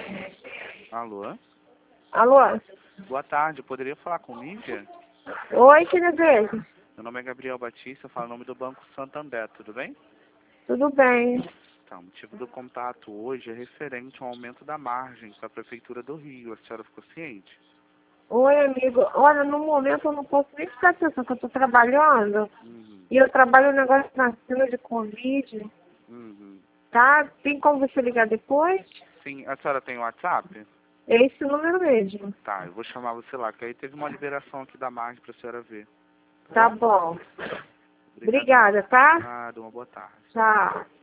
Alô? Alô? Boa tarde, eu poderia falar com Nívia? Oi, que desejo? Meu nome é Gabriel Batista, eu falo em nome do Banco Santander, tudo bem? Tudo bem. Então, o motivo do contato hoje é referente ao aumento da margem para a Prefeitura do Rio. A senhora ficou ciente? Oi, amigo. Olha, no momento eu não posso nem prestar atenção, que eu estou trabalhando. Uhum. E eu trabalho um negócio na fila de Covid. Uhum. Tá? Tem como você ligar depois? Sim, a senhora tem WhatsApp? É esse número mesmo. Tá, eu vou chamar você lá, que aí teve uma liberação aqui da margem para a senhora ver. Tá bom. Obrigadão. Obrigada, tá? Nada, uma boa tarde. Tchau.